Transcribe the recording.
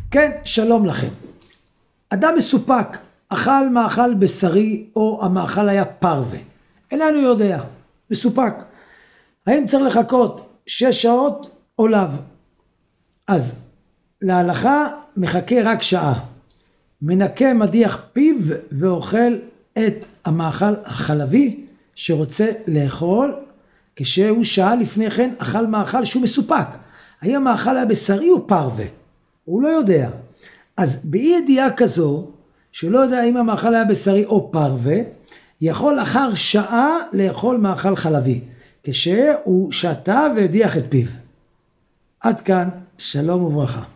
כן, שלום לכם. אדם מסופק, אכל מאכל בשרי או המאכל היה פרווה. איננו יודע, מסופק. האם צריך לחכות 6 שעות או לאו? אז להלכה מחכה רק שעה. מנקה מדיח פיו ואוכל את המאכל החלבי שרוצה לאכול, כשהוא שעה לפני כן אכל מאכל שהוא מסופק. האם המאכל היה בשרי או פרווה? הוא לא יודע. אז באי ידיעה כזו, שלא יודע אם המאכל היה בשרי או פרווה, יכול אחר שעה לאכול מאכל חלבי, כשהוא שתה והדיח את פיו. עד כאן, שלום וברכה.